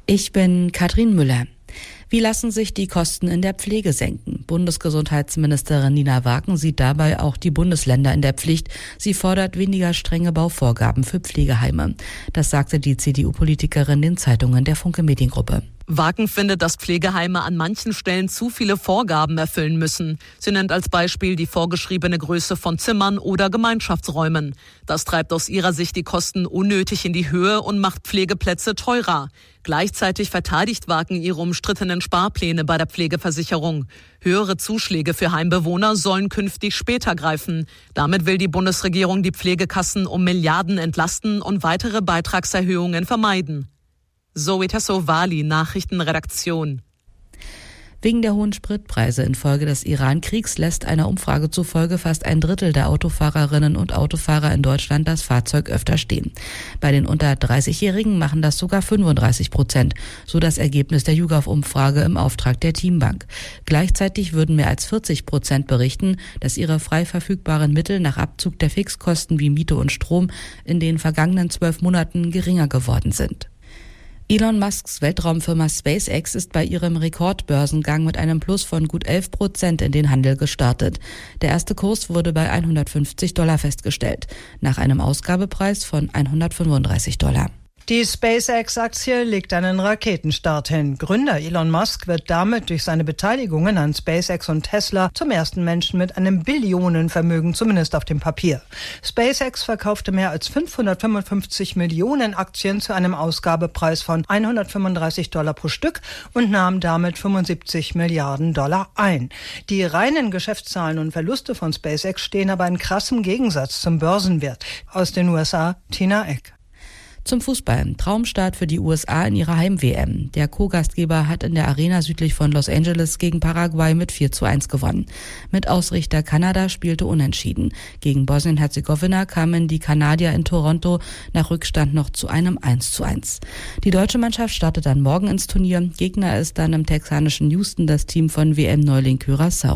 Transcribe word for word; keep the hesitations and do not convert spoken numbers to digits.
Ich bin Katrin Müller. Wie lassen sich die Kosten in der Pflege senken? Bundesgesundheitsministerin Nina Waken sieht dabei auch die Bundesländer in der Pflicht. Sie fordert weniger strenge Bauvorgaben für Pflegeheime. Das sagte die C D U-Politikerin den Zeitungen der Funke Mediengruppe. Waken findet, dass Pflegeheime an manchen Stellen zu viele Vorgaben erfüllen müssen. Sie nennt als Beispiel die vorgeschriebene Größe von Zimmern oder Gemeinschaftsräumen. Das treibt aus ihrer Sicht die Kosten unnötig in die Höhe und macht Pflegeplätze teurer. Gleichzeitig verteidigt Waken ihre umstrittenen Sparpläne bei der Pflegeversicherung. Höhere Zuschläge für Heimbewohner sollen künftig später greifen. Damit will die Bundesregierung die Pflegekassen um Milliarden entlasten und weitere Beitragserhöhungen vermeiden. Zoe Tassovali, Nachrichtenredaktion. Wegen der hohen Spritpreise infolge des Iran-Kriegs lässt einer Umfrage zufolge fast ein Drittel der Autofahrerinnen und Autofahrer in Deutschland das Fahrzeug öfter stehen. Bei den unter dreißigjährigen machen das sogar fünfunddreißig Prozent, so das Ergebnis der YouGov-Umfrage im Auftrag der Teambank. Gleichzeitig würden mehr als vierzig Prozent berichten, dass ihre frei verfügbaren Mittel nach Abzug der Fixkosten wie Miete und Strom in den vergangenen zwölf Monaten geringer geworden sind. Elon Musks Weltraumfirma SpaceX ist bei ihrem Rekordbörsengang mit einem Plus von gut elf Prozent in den Handel gestartet. Der erste Kurs wurde bei hundertfünfzig Dollar festgestellt, nach einem Ausgabepreis von hundertfünfunddreißig Dollar. Die SpaceX-Aktie legt einen Raketenstart hin. Gründer Elon Musk wird damit durch seine Beteiligungen an SpaceX und Tesla zum ersten Menschen mit einem Billionenvermögen, zumindest auf dem Papier. SpaceX verkaufte mehr als fünfhundertfünfundfünfzig Millionen Aktien zu einem Ausgabepreis von hundertfünfunddreißig Dollar pro Stück und nahm damit fünfundsiebzig Milliarden Dollar ein. Die reinen Geschäftszahlen und Verluste von SpaceX stehen aber in krassem Gegensatz zum Börsenwert. Aus den U S A, Tina Eck. Zum Fußball. Traumstart für die U S A in ihrer Heim-W M. Der Co-Gastgeber hat in der Arena südlich von Los Angeles gegen Paraguay mit vier zu eins gewonnen. Mit Ausrichter Kanada spielte unentschieden. Gegen Bosnien-Herzegowina kamen die Kanadier in Toronto nach Rückstand noch zu einem eins zu eins. Die deutsche Mannschaft startet dann morgen ins Turnier. Gegner ist dann im texanischen Houston das Team von W M-Neuling Curaçao.